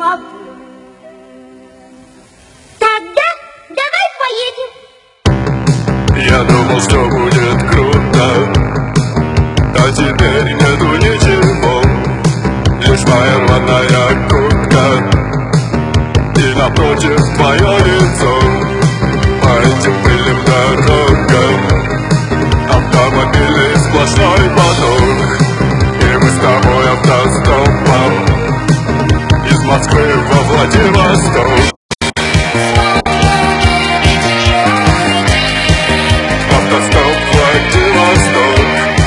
Ага. Тогда давай поедем. Я думал, что будет круто, а теперь нету ничего, лишь моя рваная куртка и напротив твое лицо. По этим пыльным дорогам автомобилей сплошной поток, и мы с тобой автостопом из Москвы во Владивосток. Автостоп Владивосток.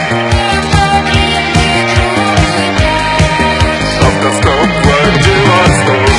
Автостоп Владивосток.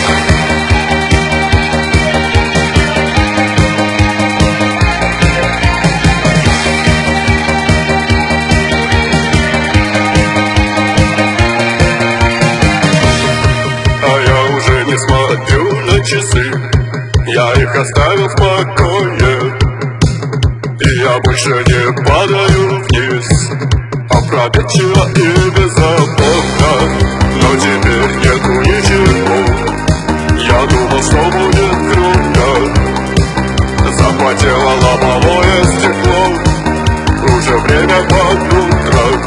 А я уже не смотрю на часы, я их оставил в покое. И я больше не падаю вниз, опрометчиво и беззаботно. Но теперь нету ничего, я думал, что будет круто. Запотело лобовое стекло, уже время под утро.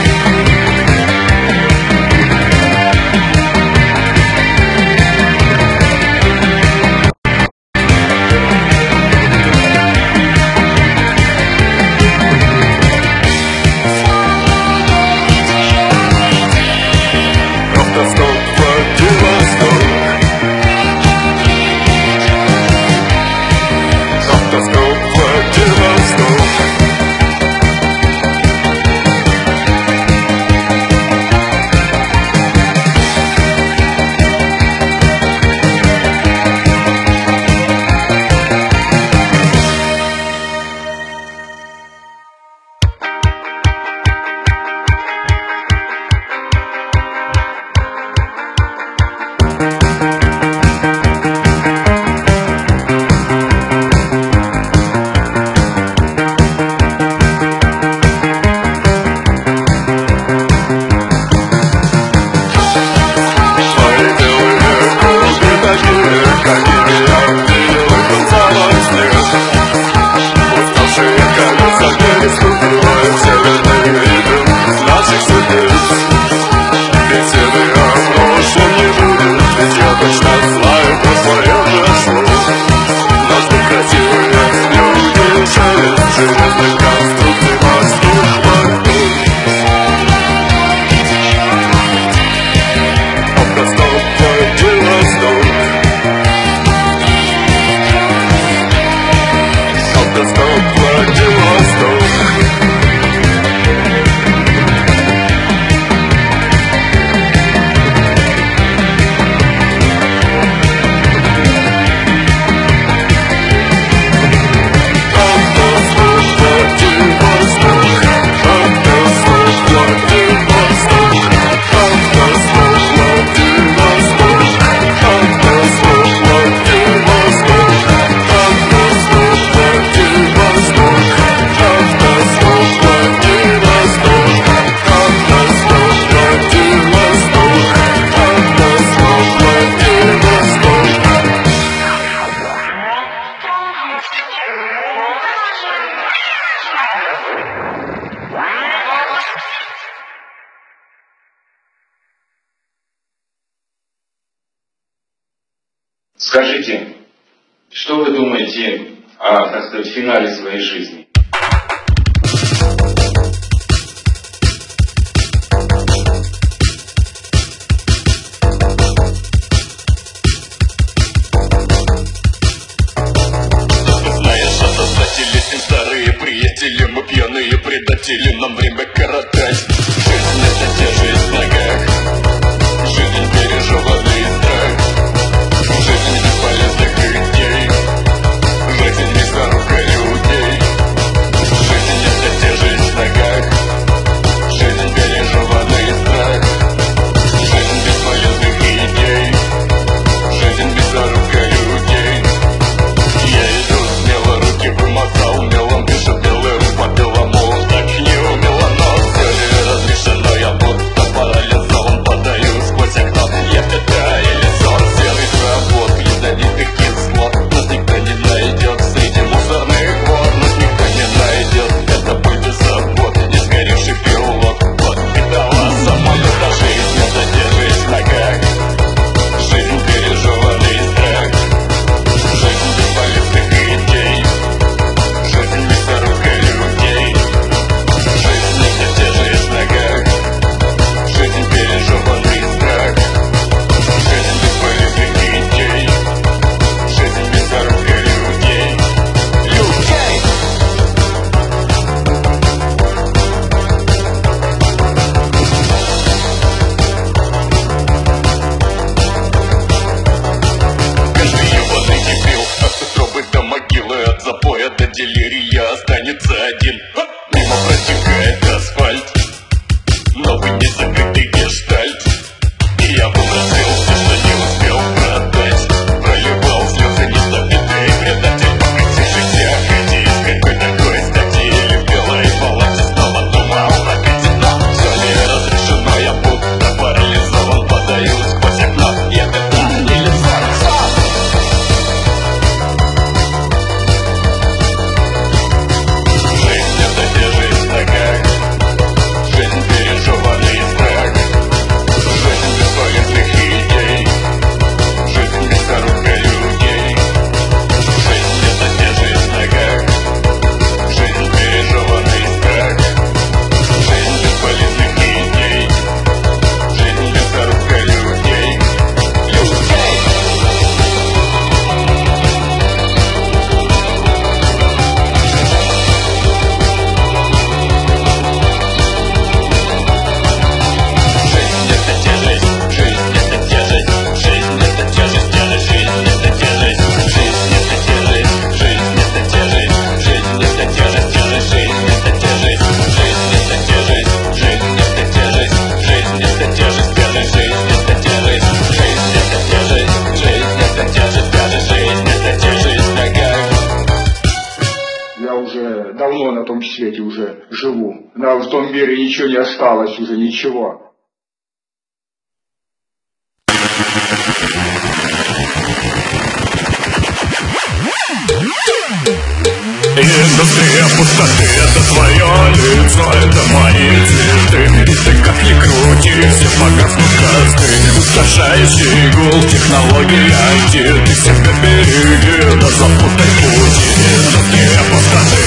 Скажите, что вы думаете о, так сказать, финале своей жизни? Знаешь, осознатели, старые приятели, мы пьяные предатели, нам время коротать. Жизнь это держись в ногах, жизнь пережеванный страх. Жизнь бесполезных идей, жизнь мясорубка людей. бы незакрытый гештальт. И я потратил все, что не успел продать. Проливал слезы недобитый предатель. Пока тише всех эти из какой такой статьи. Любила и палате снова думал прокатить. Но все не разрешено, я будто парализован. Подаюсь сквозь окно, я это или сон. Жизнь это те жизнь такая. Жизнь пережеванный страх. Жизнь бесполезных идей. Жизнь без короткой людей. Жизнь это те жизнь такая. Жизнь пережеванный страх. Жизнь бесполезных идей. Жизнь без короткой людей. Жизнь это те жизнь, жизнь это те жизнь, жизнь это те жизнь, жизнь это те жизнь, жизнь это те жизнь, жизнь это те жизнь, жизнь это те жизнь, жизнь это те жизнь, жизнь это те жизнь, жизнь это те жизнь, жизнь это те жизнь, жизнь это те жизнь, жизнь это те жизнь, жизнь это те жизнь, жизнь это те жизнь такая. Я уже давно на том свете уже живу. В том мире ничего не осталось уже, ничего. Индустрия пустоты — это твое лицо, это мои цветы. И ты как ни крути, все погаснут косты. Устрашающий гул технологий IT. Ты себя береги, да запутай пути. Индустрия пустоты.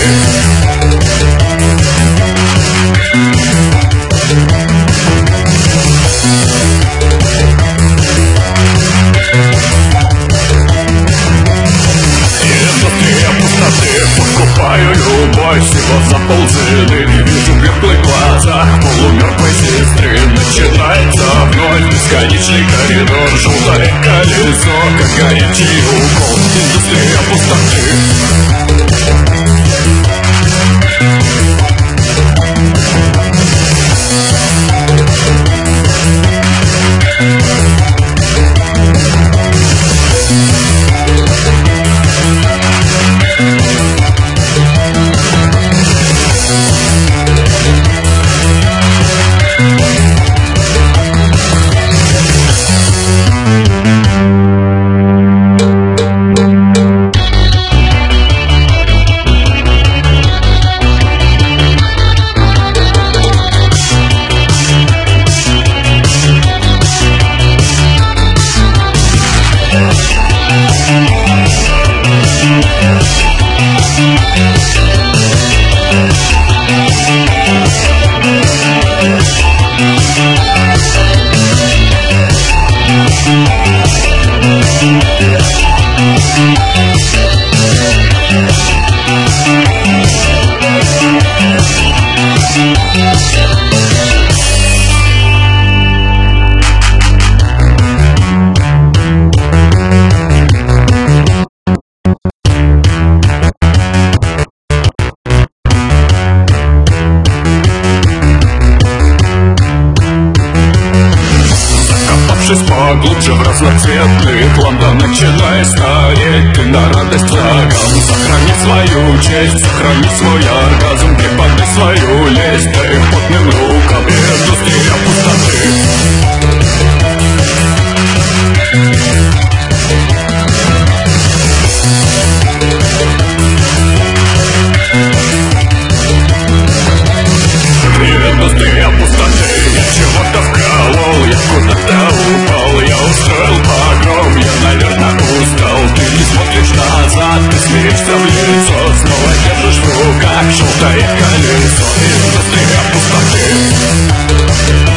Индустрия пустоты. Покупаю любовь всего за полцены. Вижу в беглых глазах полумертвой сестры. Начинается вновь бесконечный коридор. Желтое колесо, как горячий укол. Индустрия пустоты. Поглубже в разноцветных лампах начинай стареть. Ты на радость шагом. Сохрани свою честь, сохрани свой оргазм. Припадай свою лесть твоим потным рукам. Индустрия пустоты. Индустрия пустоты. Я чего-то вколол, я куда-то упал. Я устроил погром, я, наверное, устал. Ты не смотришь назад, ты смеешься в лицо. Снова держишь в руках желтое колесо. Индустрия пустоты.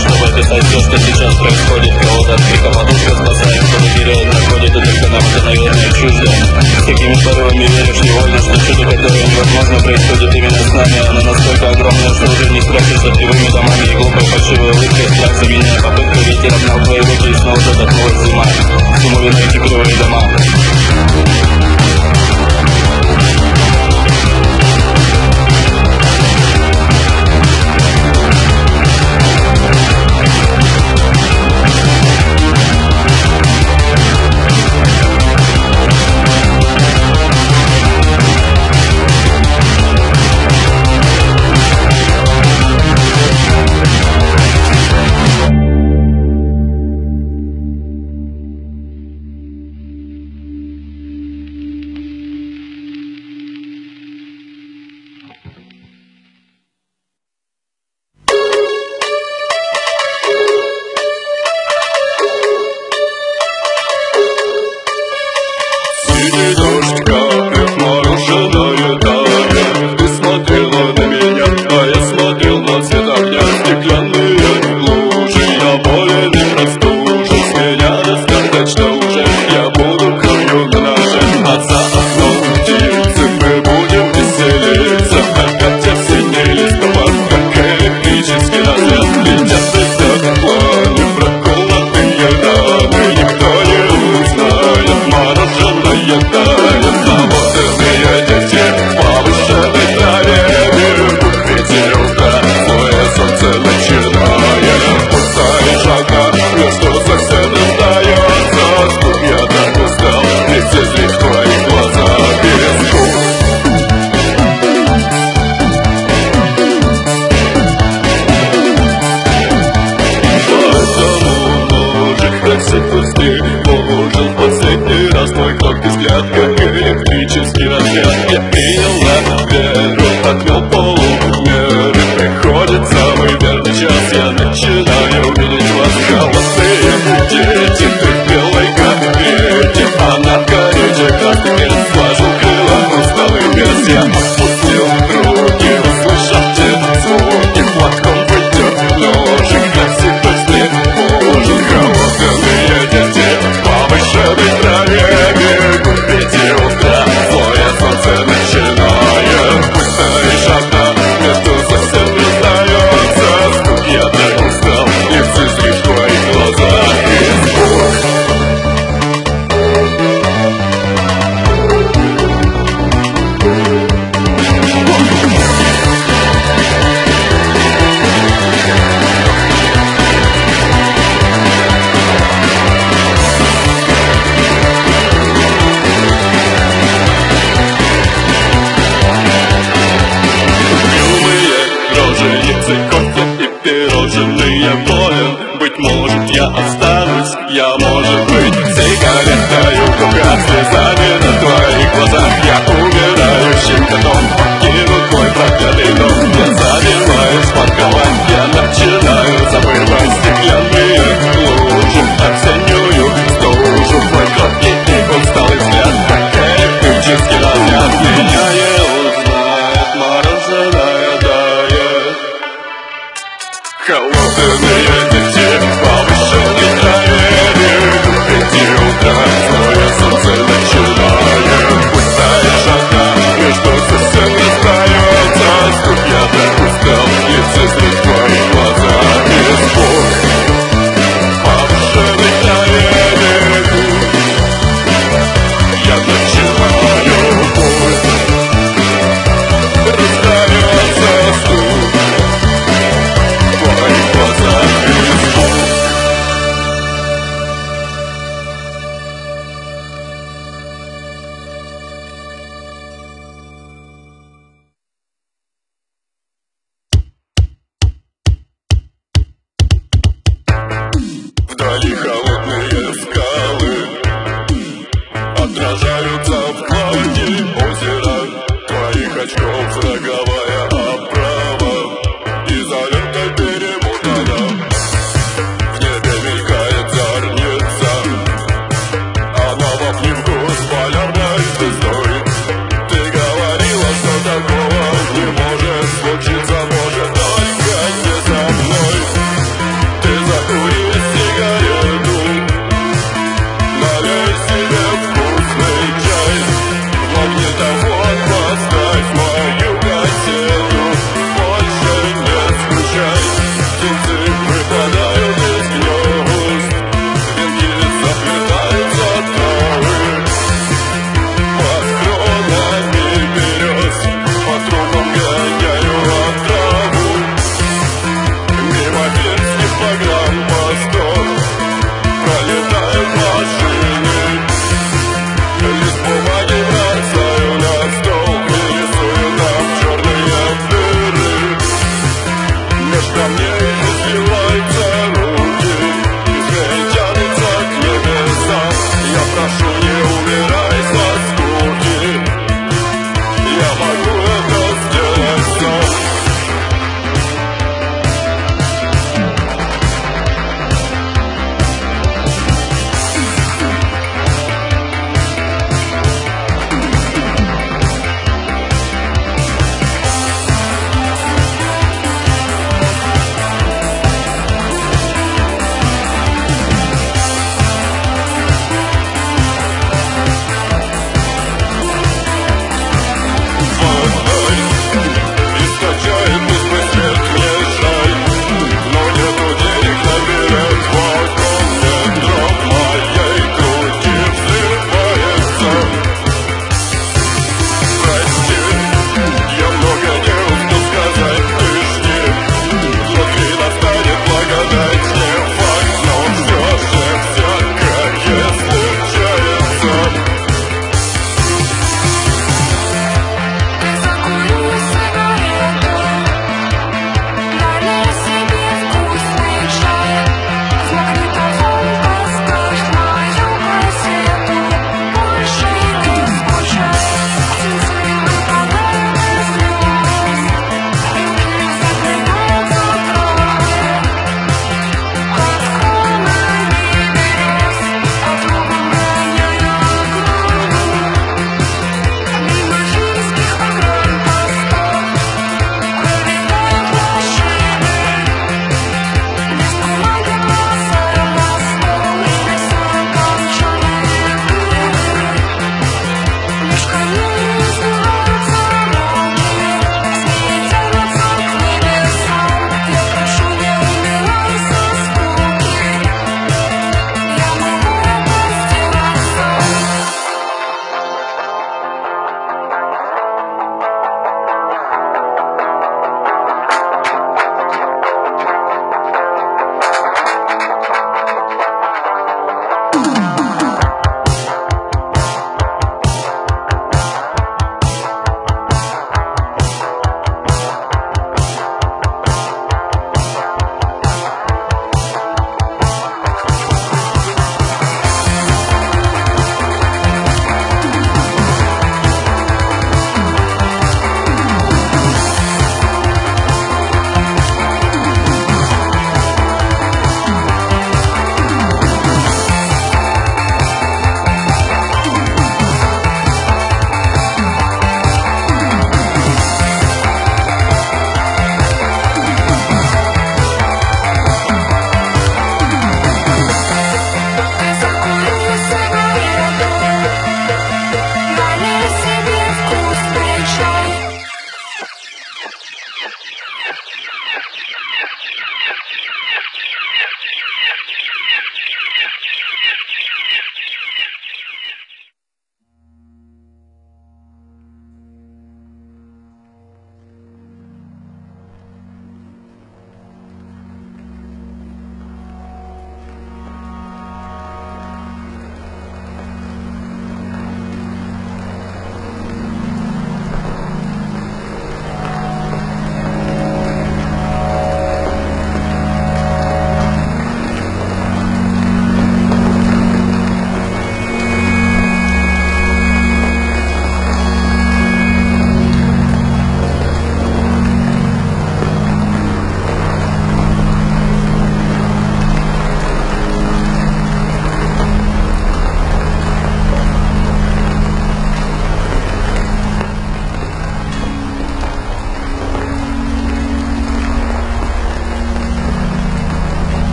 чтобы описать все, что сейчас происходит. Кого-то от крика подушка спасаем, кто вперед находит, и только нам это, наверное, чуждо. С какими порывами веришь невольно, что чудо, которое невозможно, происходит именно с нами. Оно настолько огромное, что уже не спрячешь за кривыми домами и глупой фальшивой улыбкой. Страх заменяя попытку, ветер обнял твои руки, и снова задохнулась зима. Всему виной эти кривые дома. Дождь капает, мороженое тает. Ты смотрела на меня, а я смотрел на свет огня. Стеклянные лужи, я болен и простужен. С меня достаточно уже, я буду кровью на ноже. А за окном птицы, мы будем веселиться. Опять осенний листопад, как электрический разряд. Летят звезды в плане, проколотые раны. Никто не узнает мороженое тает. Замотанные дети в повышенной траве берегут ветер утра, злое солнце начинает. Пустая шага, что совсем остается. Скуп я так устал, ведь все зрит в твоих глазах без скуп. Поэтому ножик так пусти, положил в последний раз твой кроткий взгляд, как электрический разряд. Я принял на веру, отмел полумеры. Приходит самый верный час, я начинаю видеть вас. Холостые дети, ты в белой конфете, а на кориче красный перец сложил крылом усталый перец. Я отпустил руки, услышав те звуки, хватком придет ножик, красив быстрее ужин. Холостые дети в повышенной траве берегут ветер утра, злое солнце начинает. Пустая шага, между совсем не остается. Скуп я так устал, и все зрит в твоих глазах без звук. Роженицы, кофе и пирожные болен. Быть может, я останусь, я, может быть, сигаретою купят слезами на твоих глазах. Я умирающим котом покину твой проклятый дом. Я забиваюсь под кровать, я начинаю забывать стеклянные лужи, осеннюю стужу. Твой кроткий и усталый взгляд, как электрический разряд. Меня не узнает мороженое тает. Холодные дети в повышенной траве берегут ветер утра, злое солнце начинает. Пустая шага, между совсем не остается. Скуп я так устал, и все зрит в твоих глазах без звук. В повышенной траве берегут, я начинаю путь. Раздается стук в твоих глазах.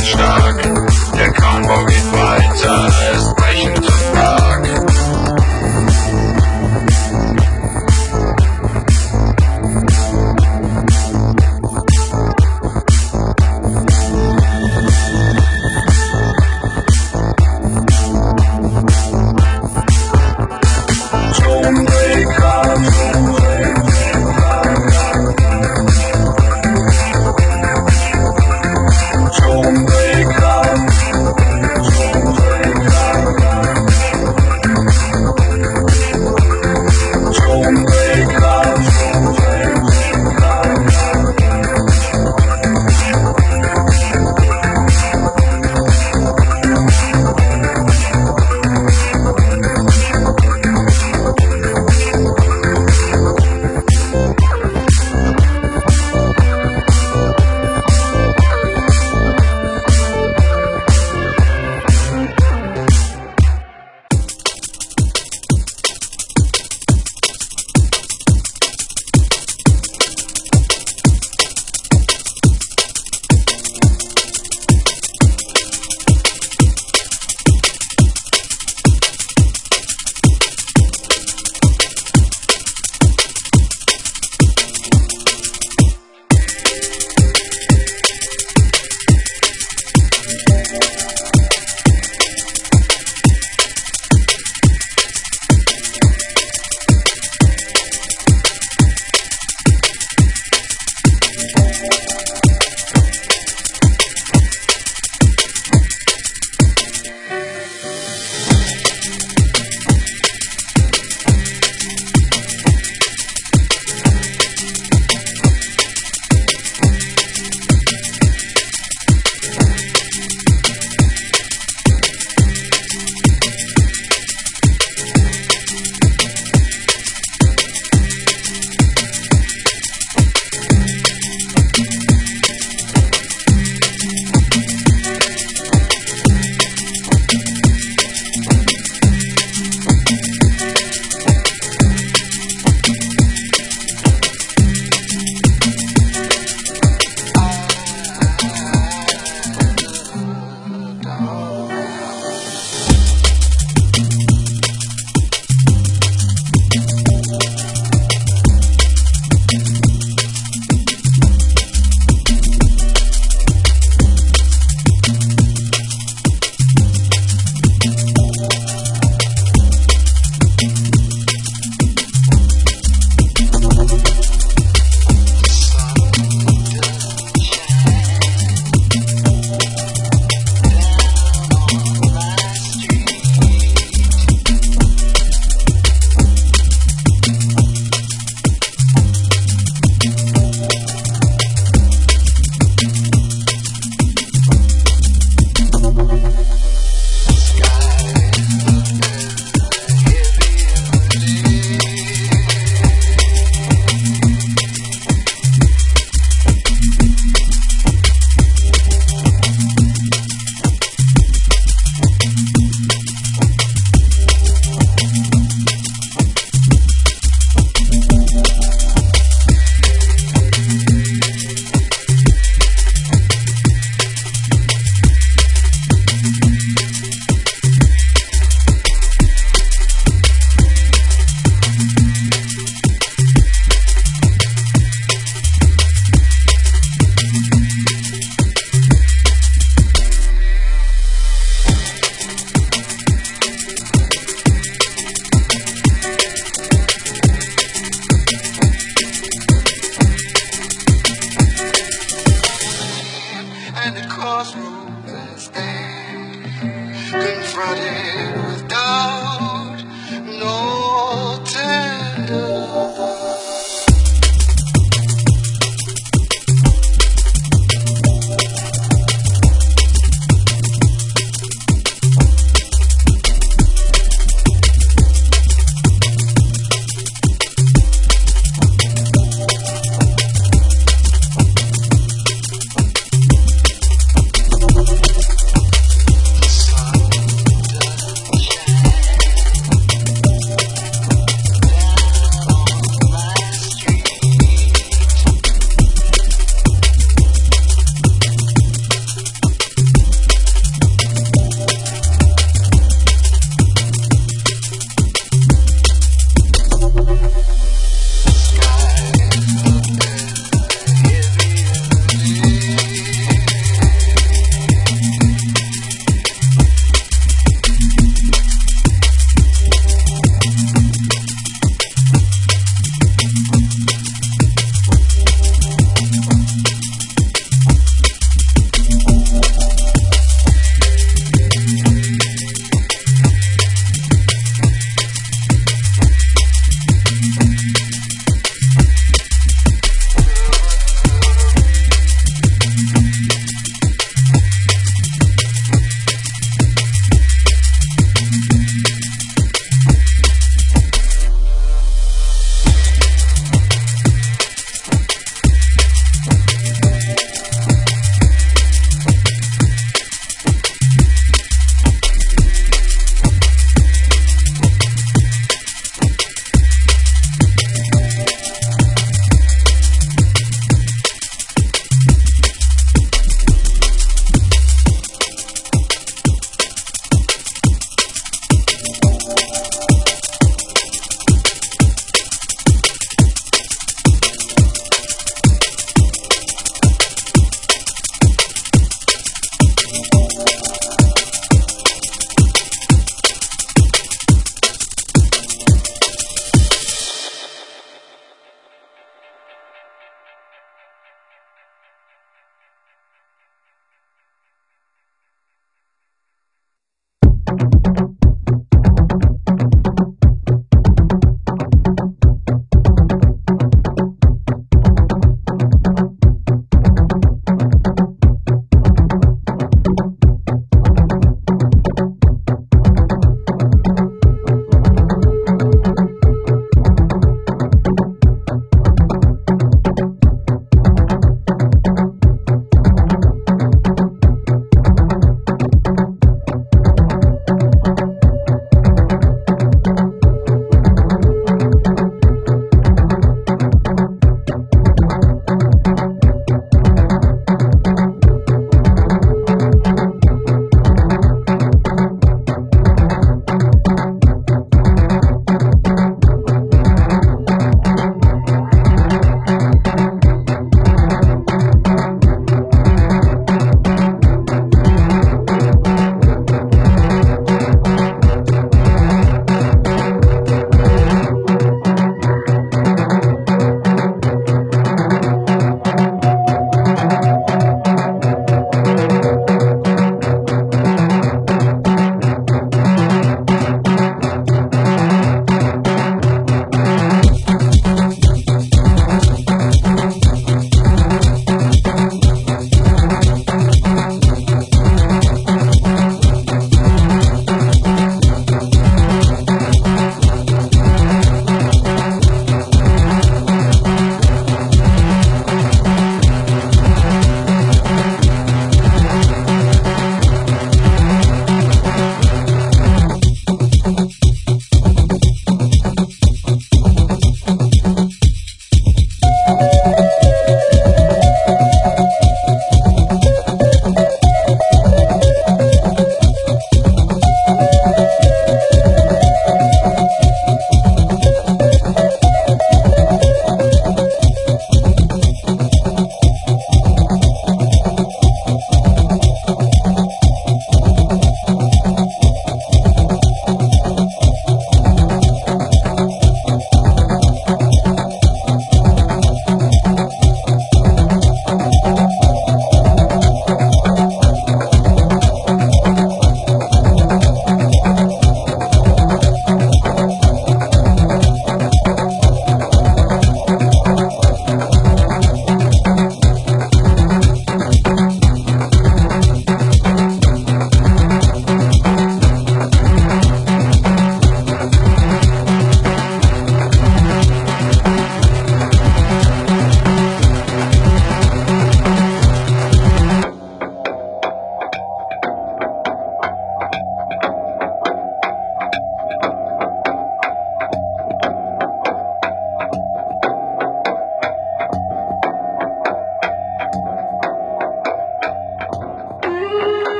und stark. Der Countdown geht weiter, es brechend und arg.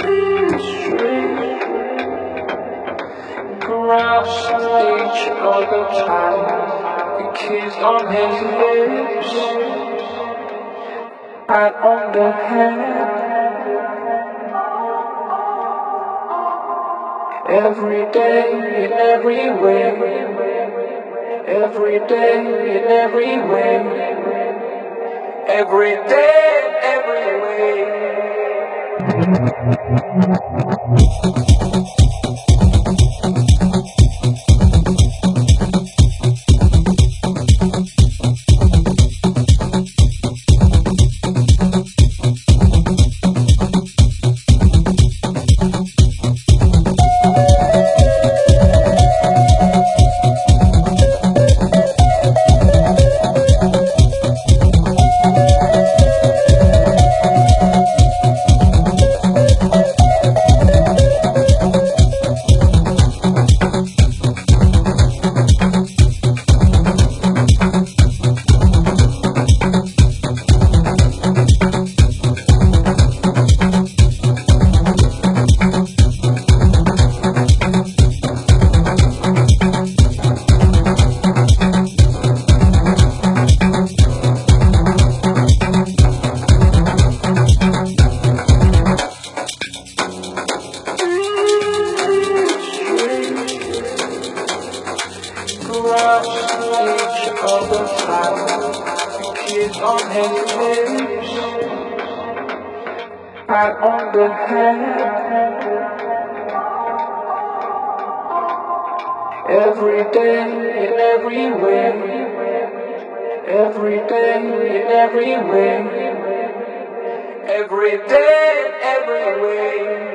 each other tight, the kiss on his lips, right on the head. Every day in every way, every day in every way, every day in every way. Right on the head. Every day in every way, every day in every way, every day in every way.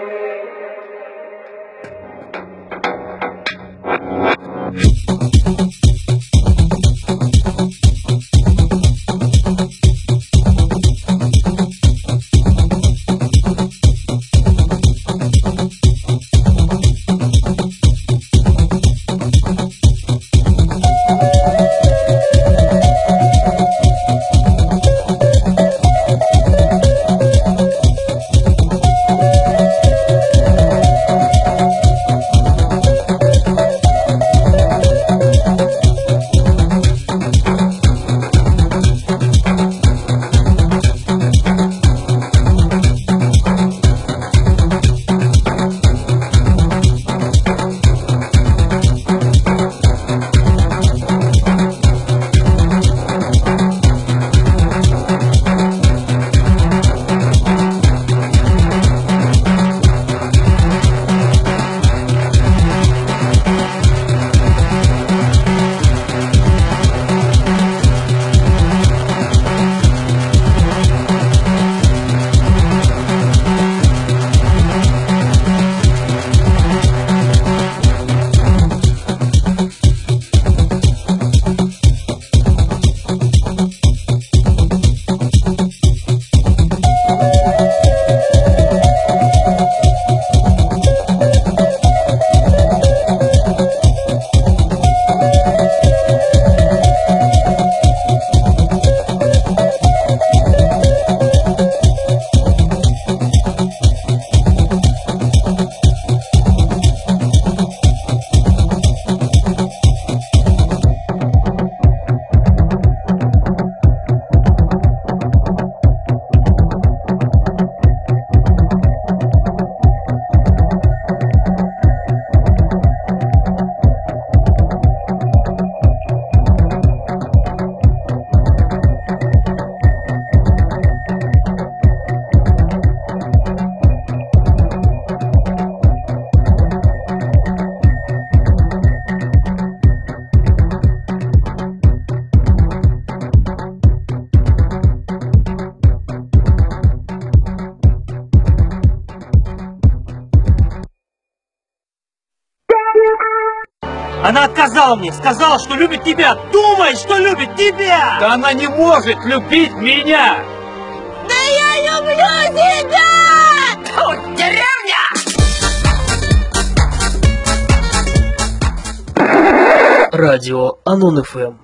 Она отказала мне, сказала, что любит тебя. Думай, что любит тебя! Да она не может любить меня! Да я люблю тебя! Тут деревня! Радио Анон ФМ.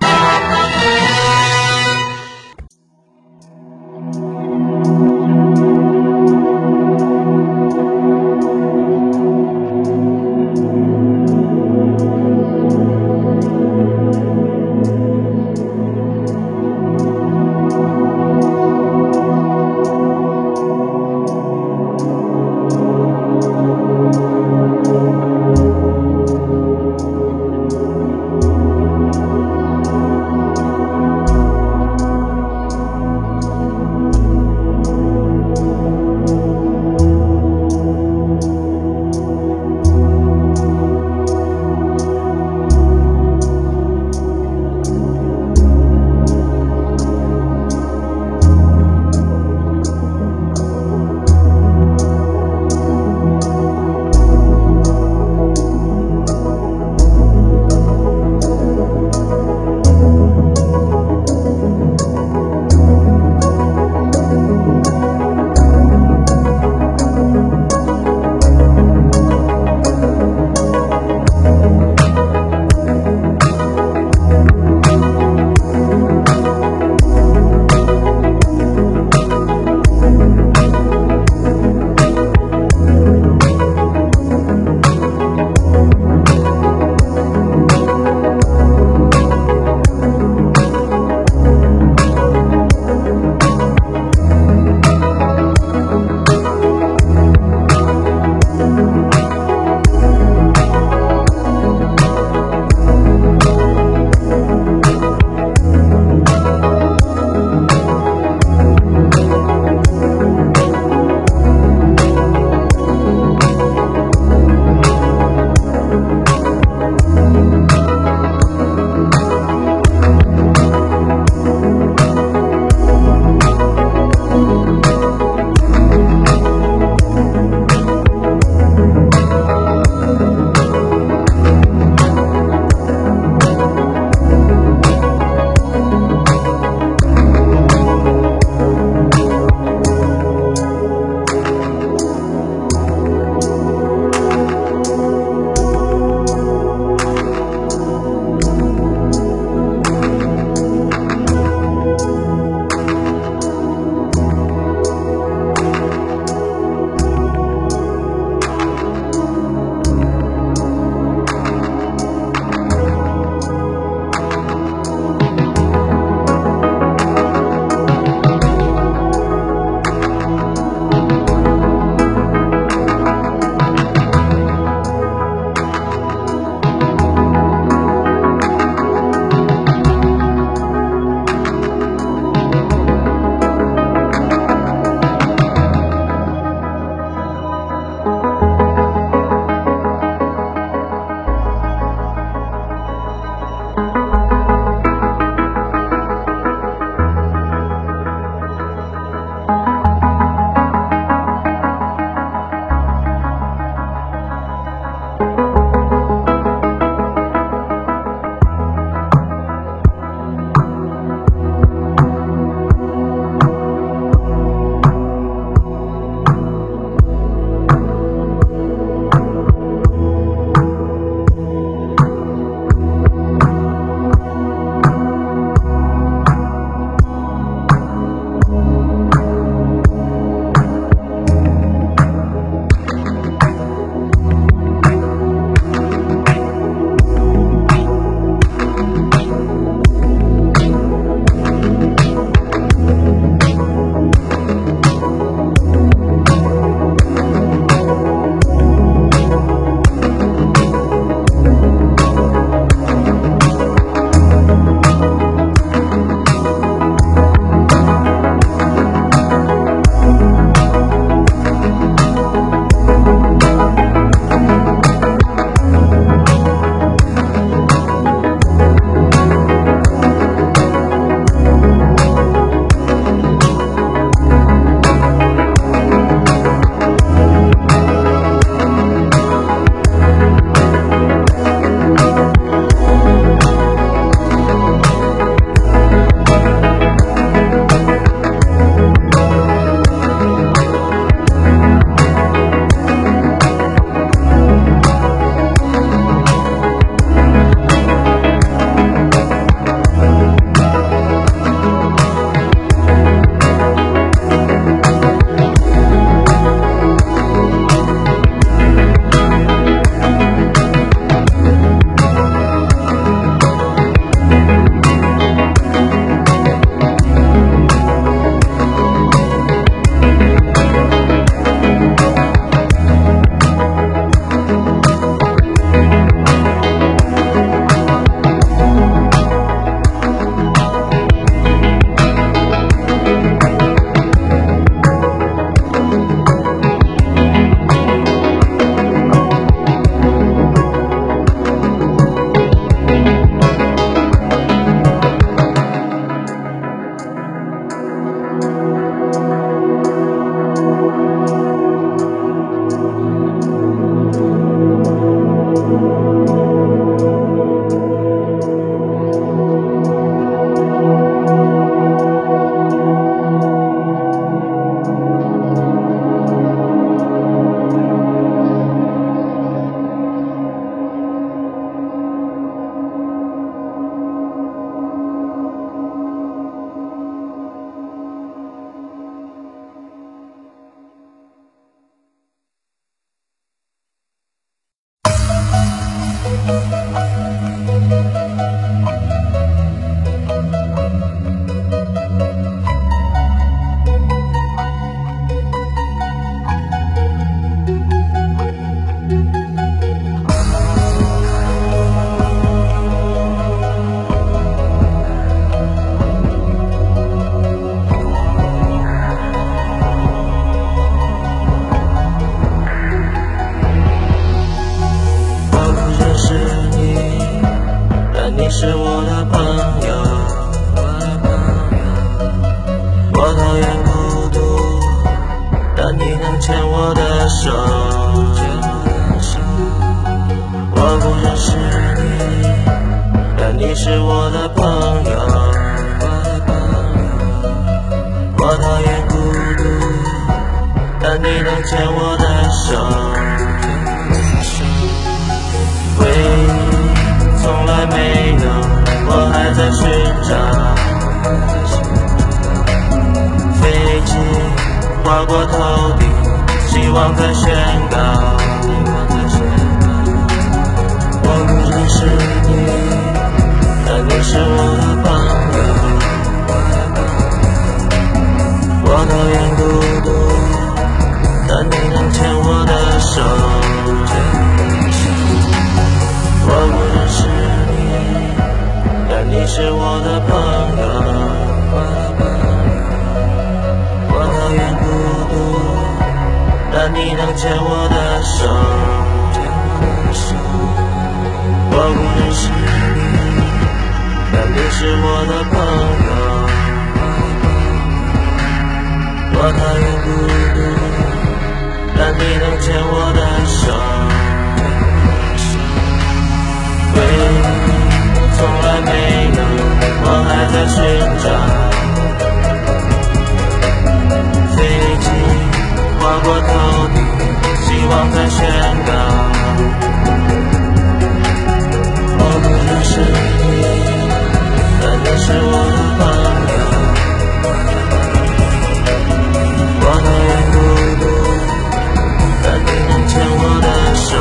你是我的朋友。我讨厌孤独，但你能牵我的手。我不认识你，但你是我的朋友。我讨厌孤独，但你能牵我的手。回忆从来没有，我还在寻找。飞机划过头顶，希望在宣告。我不认识你，但你是我的朋友。我讨厌孤独，但你能牵我的手。我不认识你，但你是我的朋友。我讨厌孤独，但你能牵我的手。我不认识你，但你是我的朋友。我讨厌孤独，但你能牵我的手。回忆从来没有，我还在寻找。飞机划过头顶，希望在宣告。我不认识你，但你是我的朋友。我讨厌孤独，但你能牵我的手。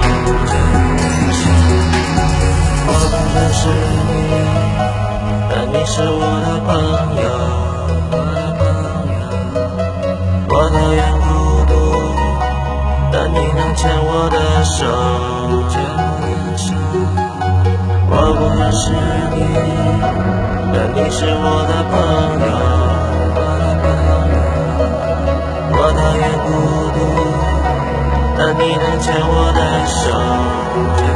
我不认识你，但你是我的朋友。我讨厌孤独，但你能牵我的手。我不认识你，但你是我的朋友。我讨厌孤独，但你能牵我的手。